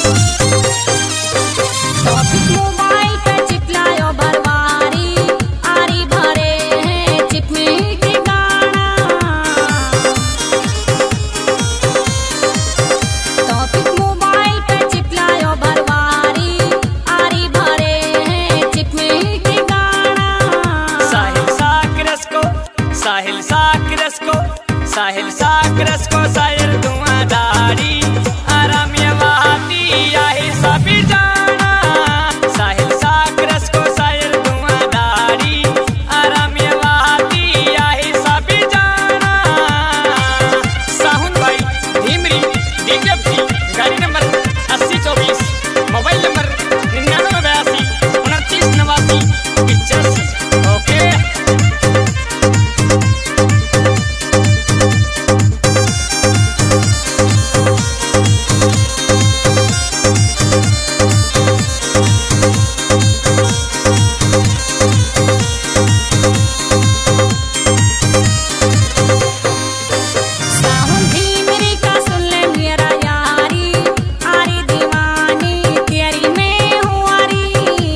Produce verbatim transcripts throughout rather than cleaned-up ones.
Mobile पे चिपलायो भरवारी, आरी भरे हैं चिप में ठिकाना। टॉपिक मोबाइल पे चिपलायो भरवारी, आरी भरे हैं चिप में ठिकाना। साहिल साकरस को साहिल साकरस को साहिल साकरस को शायर धुआंधारी आराम ये वादी यही सभी जाना। साहिल साकरस को शायर धुआंधारी आराम ये वादी यही सभी जाना। साहुन भाई धीमरी डीजेपी गाड़ी नंबर अस्सी चौबीस, मोबाइल नंबर निन्यानवे बयासी उनतीस नवासी पिचासी। ओके साहुन धीमरी का सुन ले मेरा यारी, आरी दीवानी तेरी में हूँ आरी।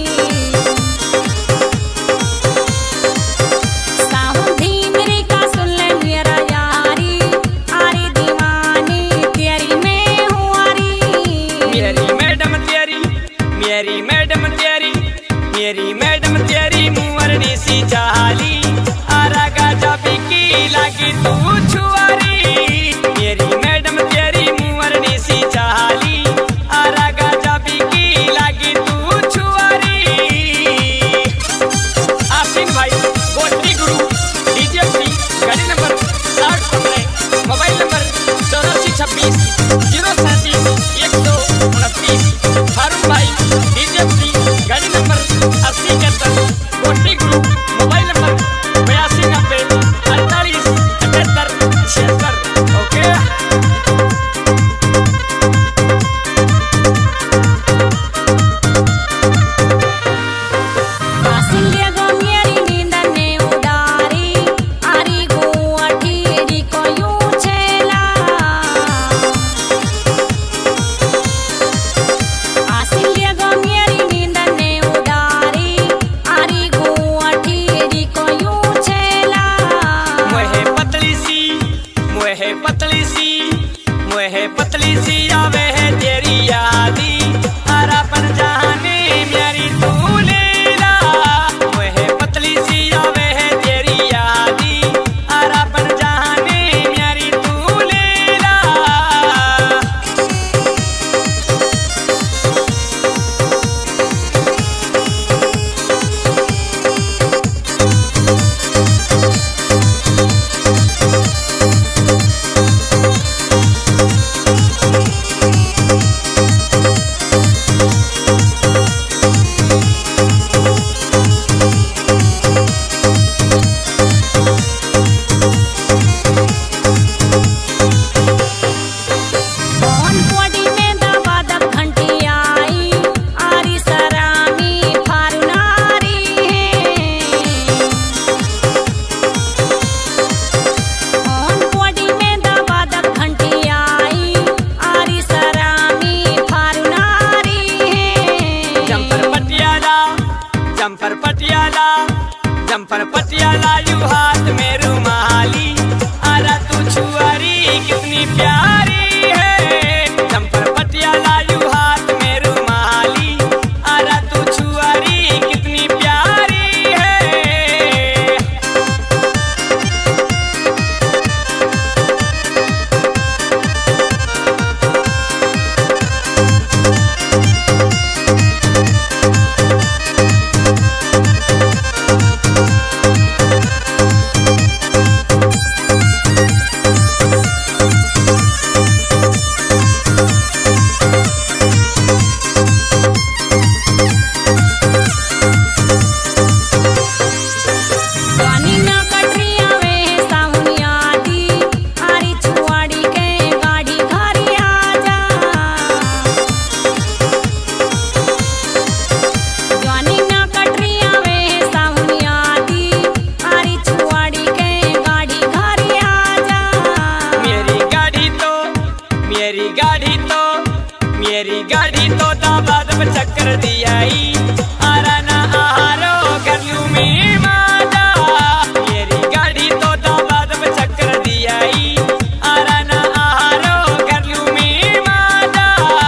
साहुन धीमरी का सुन ले मेरा यारी, आरी दीवानी तेरी में हूँ आरी। मेरी मैडम तेरी मेरी मैडम तेरी मेरी मैडम तेरी मुअरनी सी चाली आरा गाजा बिकी लगी तू छुआरी। मेरी मैडम तेरी मुअरनी सी चाली आरा गाजा बिकी लगी तू छुआरी। आसिन भाई गोष्ठी गुरु डीजेपी गाड़ी नंबर साठ पंद्रह, मोबाइल नंबर चौरासी छब्बीस जीरो सैंतीस एक सौ उनतीस। फारूक भाई डीजेपी गाड़ी नंबर अस्सी इकहत्तर, गोष्ठी गुरु मोबाइल नंबर बयासी नब्बे अड़तालीस अठहत्तर छिहत्तर। ओके आसिलिया गो मेरी नींद ने उडारी, आरी गो अठीरी को यूं छेला। आसिलिया गो मेरी नींद ने उडारी, आरी गो अठीरी को यूं छेला। मोहे पतली सी मोहे पतली सी मोहे पतली सी आवे है तेरी यादी आरा पर जाने मेरी तू लीला। मोहे पतली सी आवे है तेरी यादी आरा पर जाने मेरी तू लीला। कौन कोडी में दबा दब घंटी आई, आरी सरामी फारुनारी है। कौन कोडी में दबा दब घंटी आई, आरी सरामी फारुनारी है। Jumper Patiala jumper Patiala jumper Patiala यू हाथ में रुमाली आरा तू छुआरी कितनी प्यारी है। जम्पर पटियाला यू हाथ में रुमाली आरा तू छुआरी कितनी प्यारी है। गाड़ी तो दाबाद में चक्कर दियाई आरा ना आहारो गरलू में मादा मेरी गाड़ी तो दाबाद में चक्कर दियाई आरा ना आहारो गरलू में मादा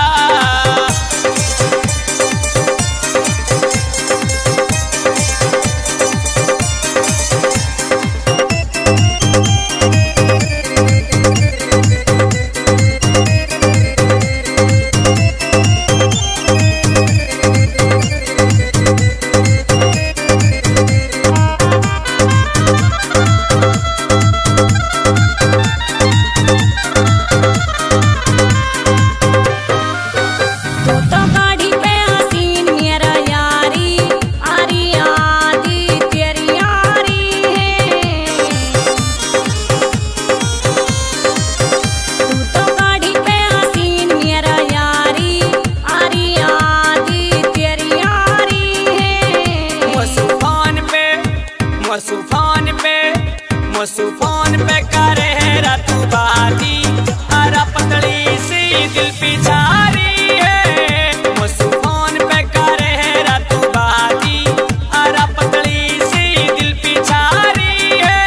मसूफान पे मसूफान पे करे है रातू बाती आरा पतली सी दिल पिछारी है मसूफान पे करे है रातू बाती आरा पतली सी दिल पिछारी है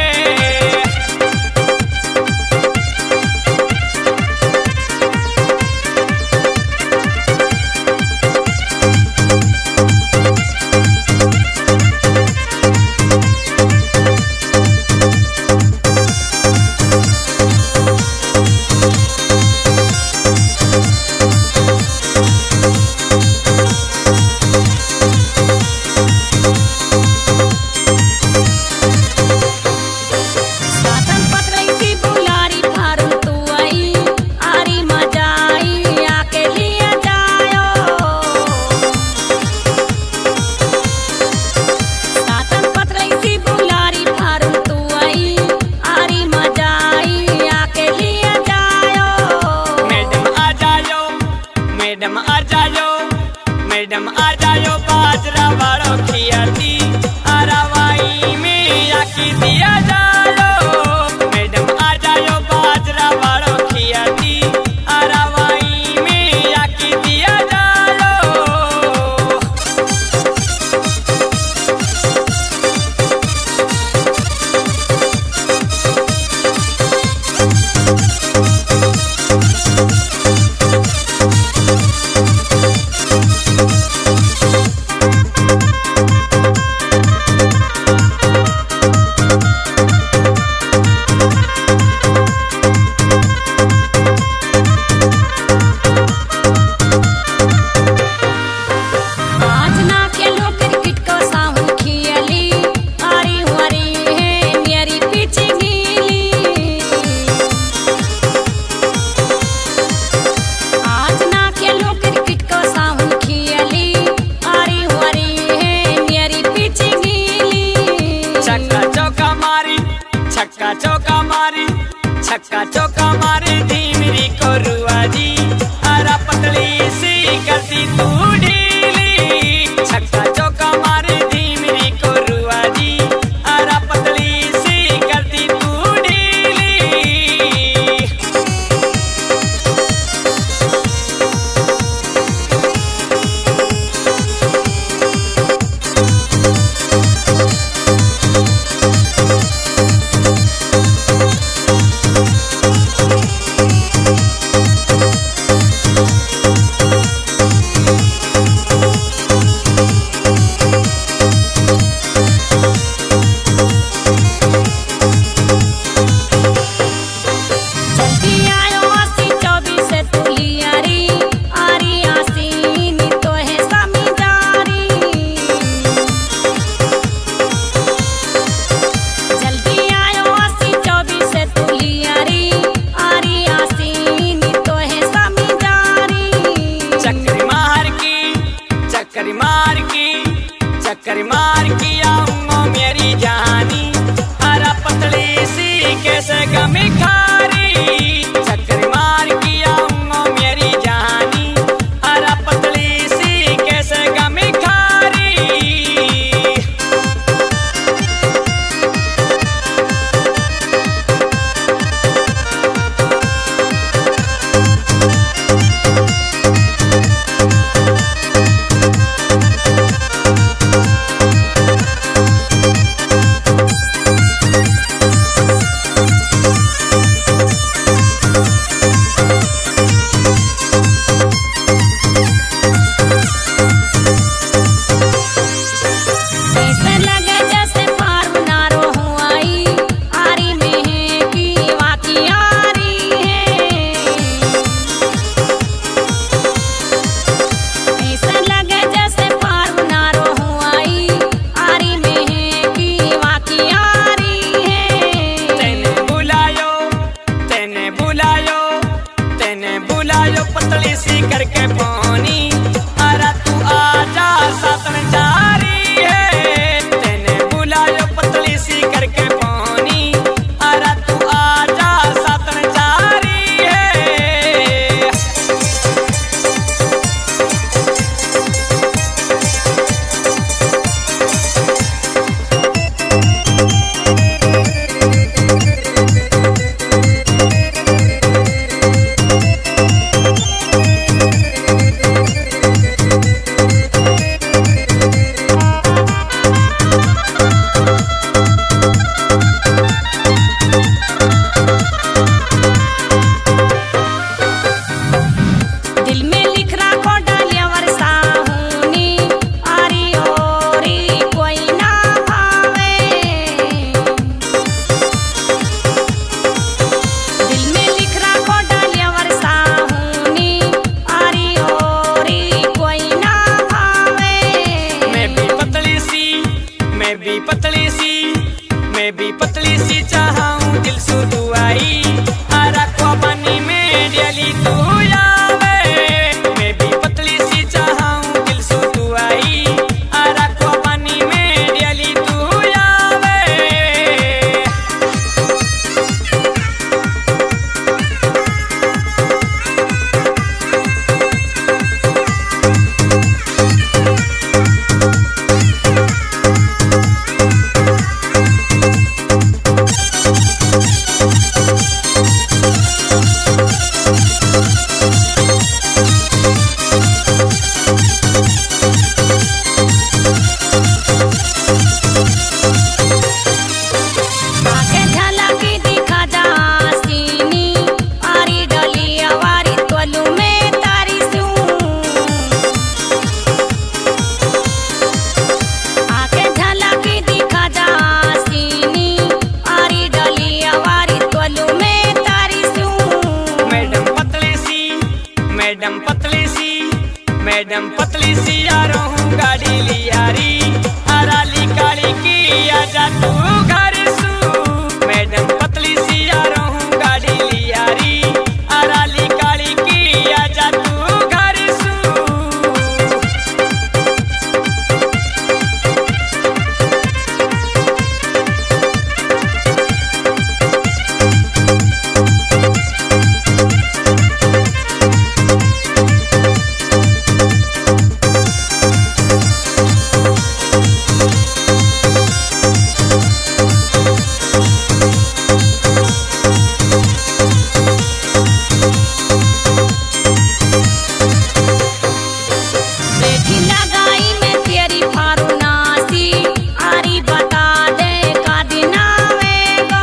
मैडम आ जायो मैडम आ जायो बाजरा वालों खियाती आरावाई में आकी दिया जालो मैडम आ जायो बाजरा वालों खियाती आरावाई में आकी दिया जालो छक्का चौका मारी छक्का चौका मारी धीमरी को रुआजी आरा पतली सी करती तू ढीली छक्का चौका मारी धीमरी को रुआजी आरा पतली सी करती तू ढीली आके झलकी दिखा जा सीनी आरी डलिया वारी तोलू में तारी सू आके झलकी दिखा जा सीनी आरी डलिया वारी तोलू में तारी सू मैडम पतली सी मैडम पतली सी मैडम पतली सी आ रहूं गाड़ी लियारी अराली काली की आजा तू घर सू मैडम पतली सी आ रहूं गाड़ी लियारी अराली काली की आजा तू घर सू बेटी लगाई में तेरी फारुनासी आरी बता दे का दिनावेगो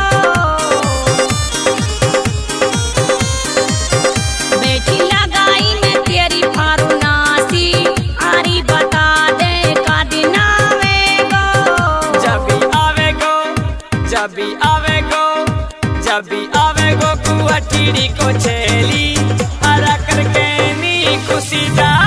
बेटी लगाई में तेरी फारुनासी आरी बता दे का दिनावेगो जब भी आवेगो जब भी आवेगो जब भी आवेगो कुआ टीड़ी को छेली हरा करके नी खुशी दा